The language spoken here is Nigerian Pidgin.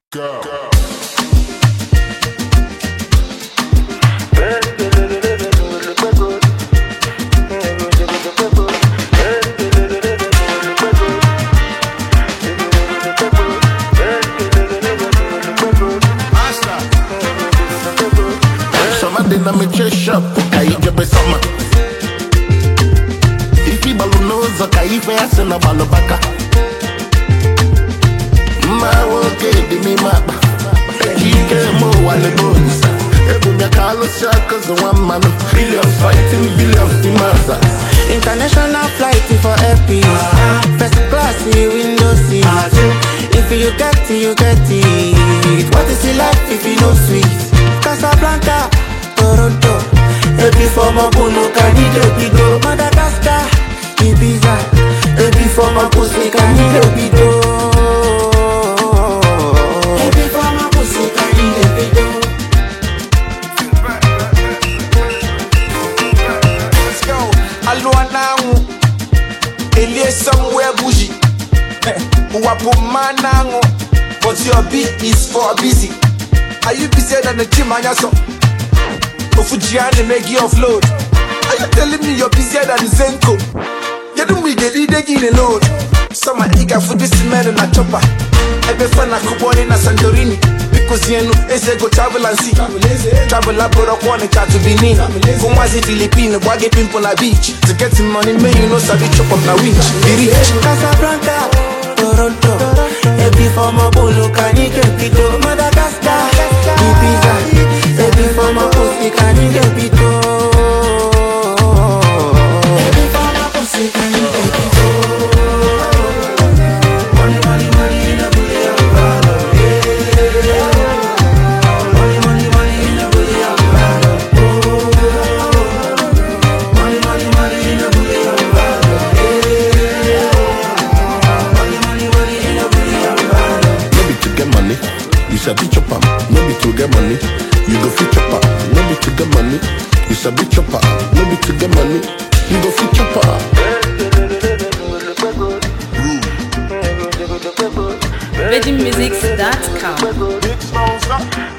Go. Na me chase up, kaije be summer. Ifi balunoza kaife ase na balobaka. Ma woke di mi mapa. Kike mo wale bones. Ebu mya kalo shakas the one man. Billions fighting billions di masa. International flight for happy. First class window seat. If you get it, you get it. What is it like if you know sweet? Casablanca, Toronto, ebi for my bunu kanide bido. Madagascar, Ibiza, ebi for my pussy kanide bido. Ebi for my pussy kanide bido. Let's go. Aluanangu, Elie somewhere bougie. Wapumanangu, but your beat is for busy. Are you busier than the gym and your son? Fujiani make you offload. Are you telling me you're busier than Zenko? You don't make it in a load. Some are eager for this man and a chopper. Every fan I could born in a Santorini. Because you know, they say go travel and see. Travel up or up one and try to be near. From Wazi Philippines, waggy pimp on a beach. To get some money, man, you know, sabi chop up na winch. Be rich. Casablanca, Toronto, every form of bolo kanike bido. Madagascar, Ibiza, every form of pussy kanike bido. Every form of pussy kanike bido. Money, money, money in a booty of valor. Money, money, money in a booty of valor. Money, money, money in a booty of valor. Money, money, money in a booty of valor. No be to get money, you sabi chop am. No be to get money, you go fit chop am. No be to get money, you sabi chop am. No be to get money, you go fit chop am. VeggieMusics.com. Big sponsor.